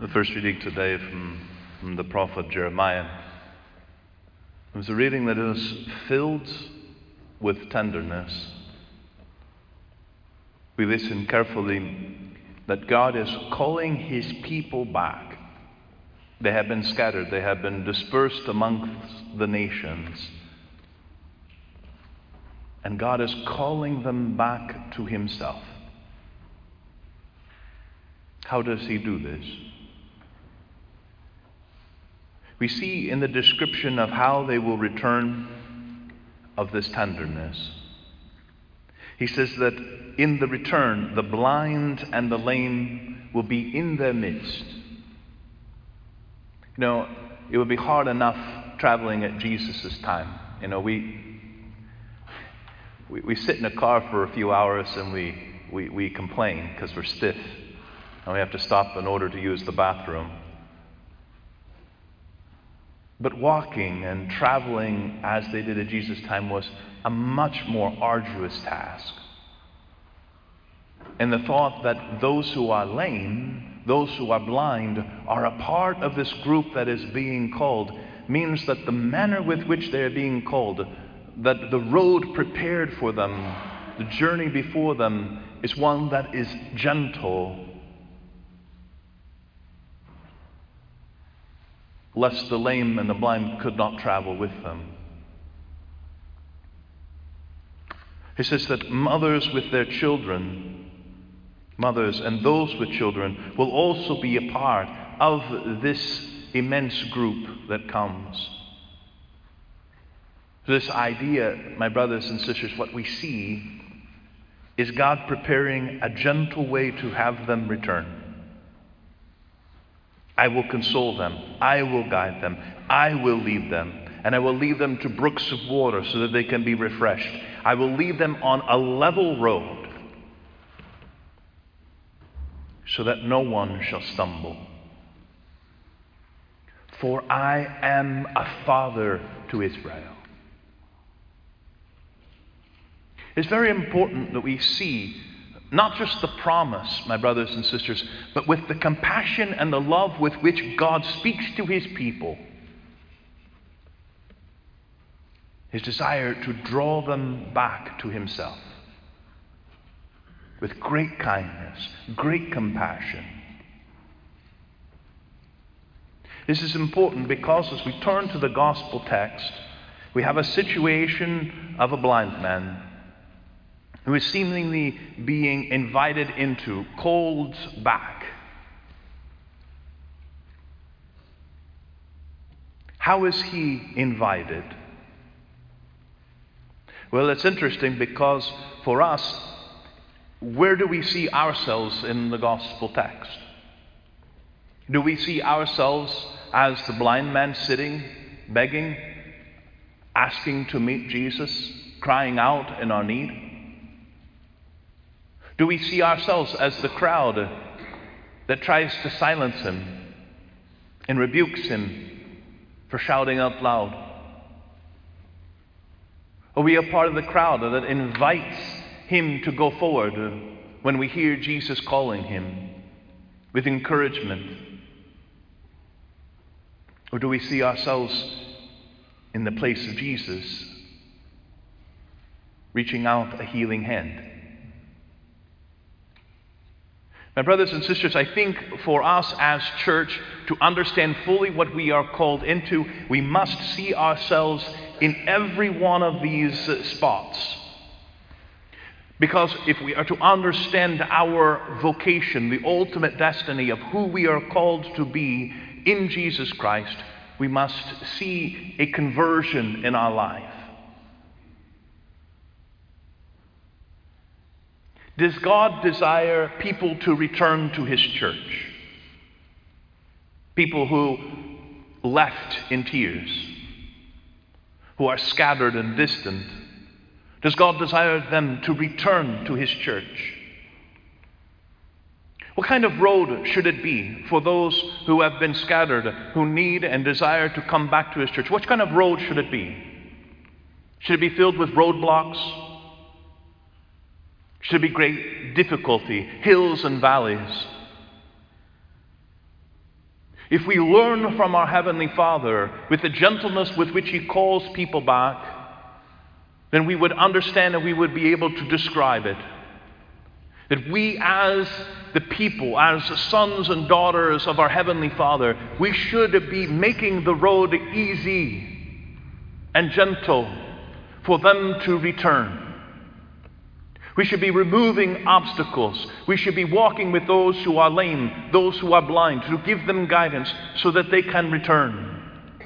The first reading today from the prophet Jeremiah. It was a reading that is filled with tenderness. We listen carefully that God is calling His people back. They have been scattered. They have been dispersed amongst the nations. And God is calling them back to Himself. How does He do this? We see in the description of how they will return of this tenderness. He says that in the return, the blind and the lame will be in their midst. You know, it would be hard enough traveling at Jesus' time. You know, we sit in a car for a few hours and we complain because we're stiff and we have to stop in order to use the bathroom. But walking and traveling as they did at Jesus' time was a much more arduous task. And the thought that those who are lame, those who are blind, are a part of this group that is being called means that the manner with which they are being called, that the road prepared for them, the journey before them, is one that is gentle, lest the lame and the blind could not travel with them. He says that mothers with their children, mothers and those with children, will also be a part of this immense group that comes. This idea, my brothers and sisters, what we see is God preparing a gentle way to have them return. I will console them. I will guide them. I will lead them. And I will lead them to brooks of water so that they can be refreshed. I will lead them on a level road so that no one shall stumble. For I am a father to Israel. It's very important that we see not just the promise, my brothers and sisters, but with the compassion and the love with which God speaks to His people. His desire to draw them back to Himself with great kindness, great compassion. This is important because as we turn to the gospel text, we have a situation of a blind man who is seemingly being invited into, called back. How is he invited? Well, it's interesting because for us, where do we see ourselves in the gospel text? Do we see ourselves as the blind man sitting, begging, asking to meet Jesus, crying out in our need? Do we see ourselves as the crowd that tries to silence him and rebukes him for shouting out loud? Are we a part of the crowd that invites him to go forward when we hear Jesus calling him with encouragement? Or do we see ourselves in the place of Jesus, reaching out a healing hand? My brothers and sisters, I think for us as church to understand fully what we are called into, we must see ourselves in every one of these spots. Because if we are to understand our vocation, the ultimate destiny of who we are called to be in Jesus Christ, we must see a conversion in our life. Does God desire people to return to His church? People who left in tears, who are scattered and distant. Does God desire them to return to His church? What kind of road should it be for those who have been scattered, who need and desire to come back to His church? What kind of road should it be? Should it be filled with roadblocks? Should it be great difficulty, hills and valleys? if we learn from our Heavenly Father with the gentleness with which He calls people back, then we would understand and we would be able to describe it. That we as the people, as sons and daughters of our Heavenly Father, we should be making the road easy and gentle for them to return. We should be removing obstacles. We should be walking with those who are lame, those who are blind, to give them guidance so that they can return.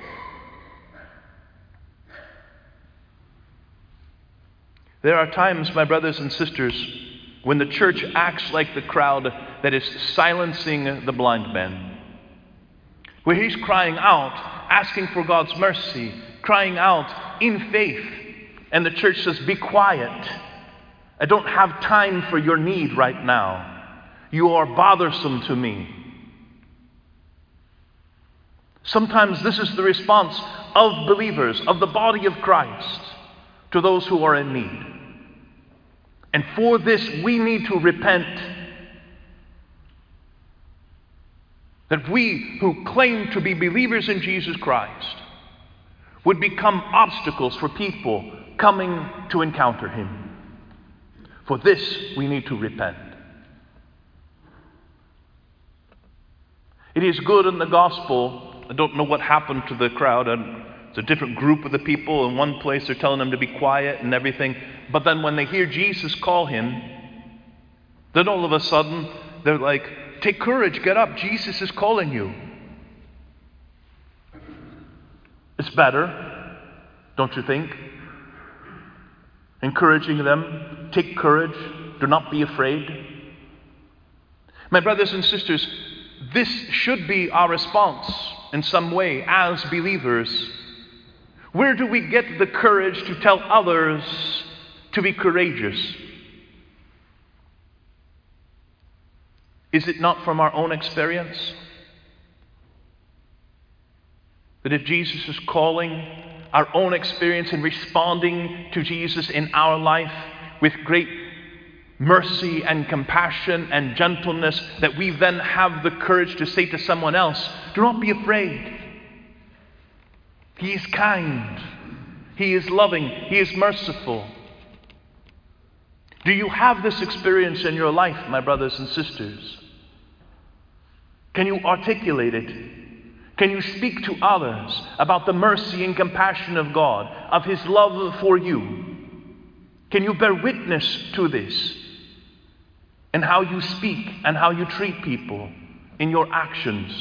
There are times, my brothers and sisters, when the church acts like the crowd that is silencing the blind man, where he's crying out, asking for God's mercy, crying out in faith, and the church says, "Be quiet. I don't have time for your need right now. You are bothersome to me." Sometimes this is the response of believers, of the body of Christ, to those who are in need. And for this, we need to repent. That we who claim to be believers in Jesus Christ would become obstacles for people coming to encounter Him. For this, we need to repent. It is good in the gospel. I don't know what happened to the crowd. It's a different group of the people. In one place, they're telling them to be quiet and everything. But then when they hear Jesus call him, then all of a sudden, they're like, "Take courage, get up. Jesus is calling you." It's better, don't you think? Encouraging them, take courage, do not be afraid. My brothers and sisters, this should be our response in some way as believers. Where do we get the courage to tell others to be courageous? Is it not from our own experience? That if Jesus is calling, our own experience in responding to Jesus in our life with great mercy and compassion and gentleness, that we then have the courage to say to someone else, "Do not be afraid. He is kind. He is loving. He is merciful." Do you have this experience in your life, my brothers and sisters? Can you articulate it? Can you speak to others about the mercy and compassion of God, of His love for you? Can you bear witness to this in how you speak and how you treat people in your actions?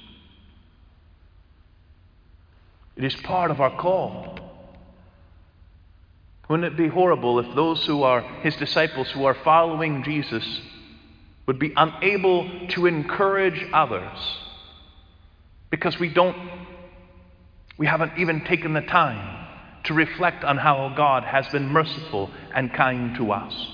It is part of our call. Wouldn't it be horrible if those who are His disciples, who are following Jesus, would be unable to encourage others because we haven't even taken the time to reflect on how God has been merciful and kind to us.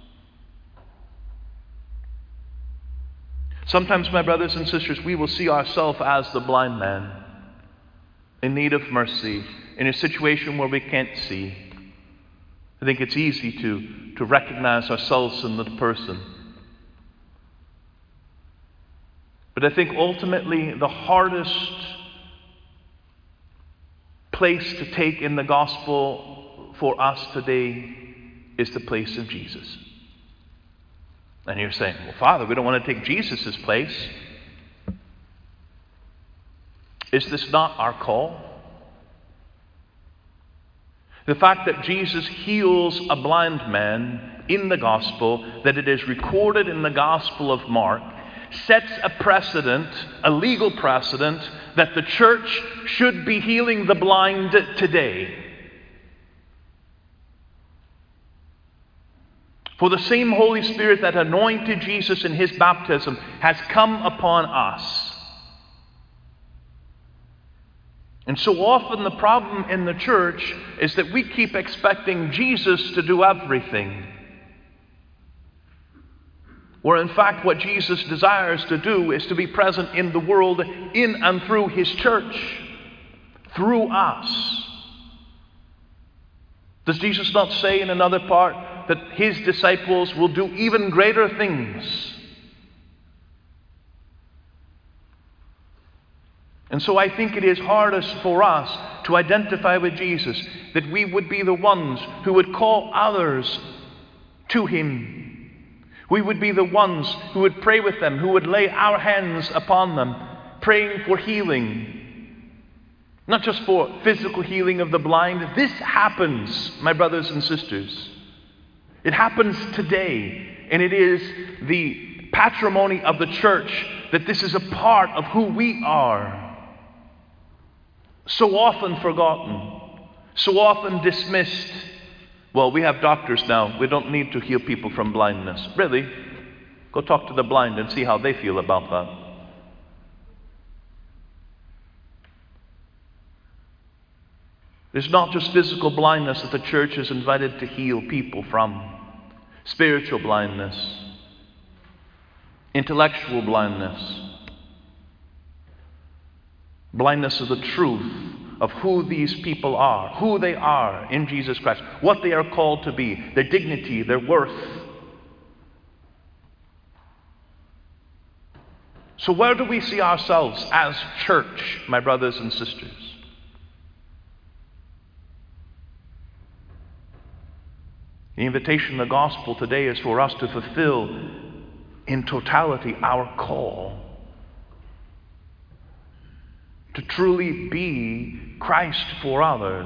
Sometimes, my brothers and sisters, we will see ourselves as the blind man in need of mercy, in a situation where we can't see. I think it's easy to recognize ourselves in the person. But I think ultimately the hardest place to take in the gospel for us today is the place of Jesus. And you're saying, "Well, Father, we don't want to take Jesus' place." Is this not our call? The fact that Jesus heals a blind man in the gospel, that it is recorded in the Gospel of Mark, sets a precedent, a legal precedent, that the church should be healing the blind today. For the same Holy Spirit that anointed Jesus in His baptism has come upon us. And so often the problem in the church is that we keep expecting Jesus to do everything. Where in fact what Jesus desires to do is to be present in the world in and through His church, through us. Does Jesus not say in another part that His disciples will do even greater things? And so I think it is hardest for us to identify with Jesus, that we would be the ones who would call others to Him. We would be the ones who would pray with them, who would lay our hands upon them, praying for healing. Not just for physical healing of the blind. This happens, my brothers and sisters. It happens today, and it is the patrimony of the church that this is a part of who we are. So often forgotten, so often dismissed. Well, we have doctors now. We don't need to heal people from blindness. Really? Go talk to the blind and see how they feel about that. It's not just physical blindness that the church is invited to heal people from. Spiritual blindness, intellectual blindness, blindness of the truth of who these people are, who they are in Jesus Christ, what they are called to be, their dignity, their worth. So where do we see ourselves as church, my brothers and sisters? The invitation of the gospel today is for us to fulfill in totality our call. To truly be Christ for others.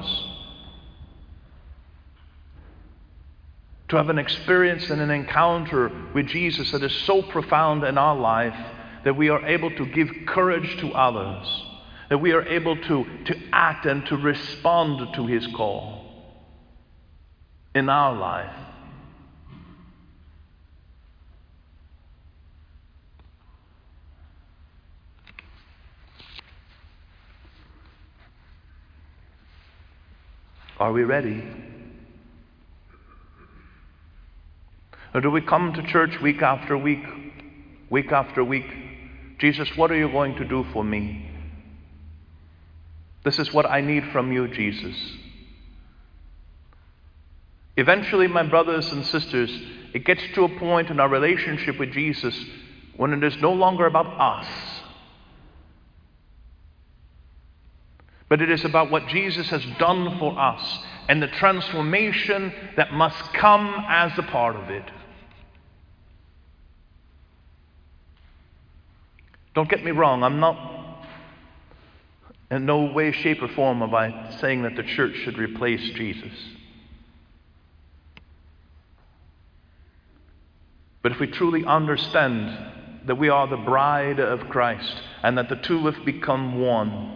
To have an experience and an encounter with Jesus that is so profound in our life that we are able to give courage to others. That we are able to act and to respond to His call in our life. Are we ready? Or do we come to church week after week, week after week? Jesus, what are you going to do for me? This is what I need from you, Jesus. Eventually, my brothers and sisters, it gets to a point in our relationship with Jesus when it is no longer about us, but it is about what Jesus has done for us and the transformation that must come as a part of it. Don't get me wrong, I'm not in no way, shape, or form am I saying that the church should replace Jesus. But if we truly understand that we are the bride of Christ and that the two have become one,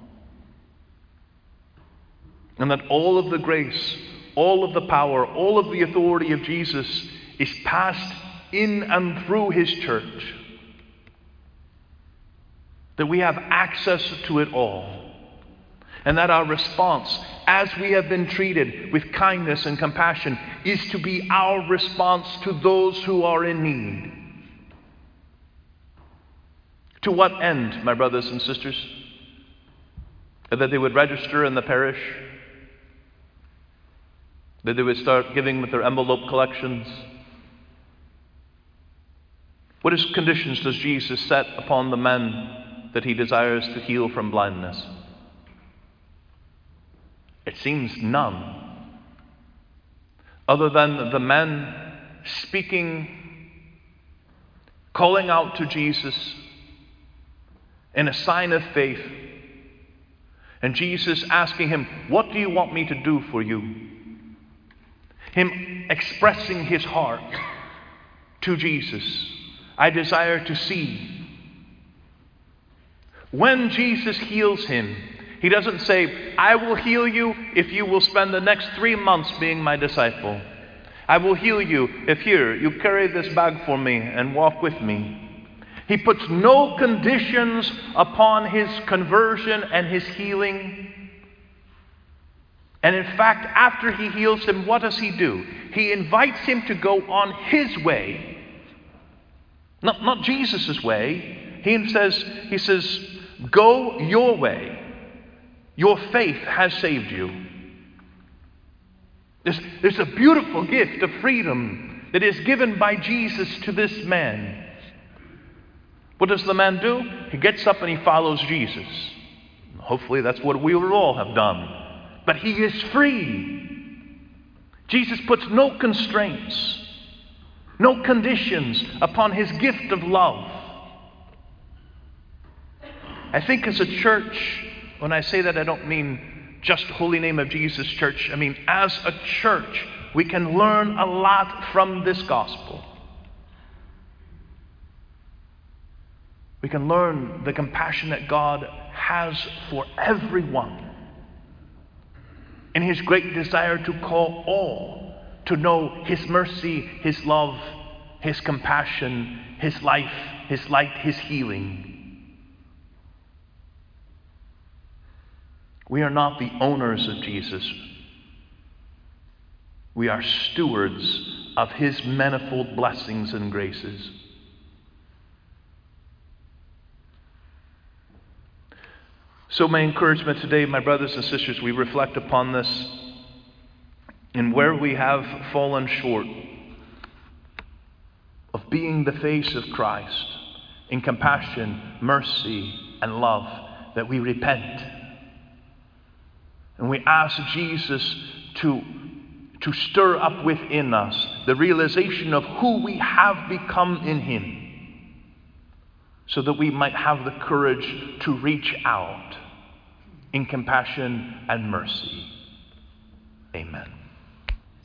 and that all of the grace, all of the power, all of the authority of Jesus is passed in and through His church, that we have access to it all, and that our response, as we have been treated with kindness and compassion, is to be our response to those who are in need. To what end, my brothers and sisters? That they would register in the parish? That they would start giving with their envelope collections? What conditions does Jesus set upon the men that He desires to heal from blindness? It seems none. Other than the men speaking, calling out to Jesus in a sign of faith, and Jesus asking him, "What do you want me to do for you?" Him expressing his heart to Jesus. I desire to see. When Jesus heals him, He doesn't say, I will heal you if you will spend the next 3 months being my disciple. I will heal you if here, you carry this bag for me and walk with me. He puts no conditions upon his conversion and his healing. And in fact, after he heals him, what does he do? He invites him to go on his way. Not Jesus' way. He says, go your way. Your faith has saved you. There's a beautiful gift of freedom that is given by Jesus to this man. What does the man do? He gets up and he follows Jesus. Hopefully that's what we will all have done. But he is free. Jesus puts no constraints, no conditions upon his gift of love. I think as a church, when I say that, I don't mean just Holy Name of Jesus Church. I mean, as a church, we can learn a lot from this gospel. We can learn the compassion that God has for everyone, in his great desire to call all to know his mercy, his love, his compassion, his life, his light, his healing. We are not the owners of Jesus. We are stewards of his manifold blessings and graces. So my encouragement today, my brothers and sisters, we reflect upon this and where we have fallen short of being the face of Christ in compassion, mercy, and love, that we repent. And we ask Jesus to stir up within us the realization of who we have become in him, so that we might have the courage to reach out in compassion and mercy. Amen.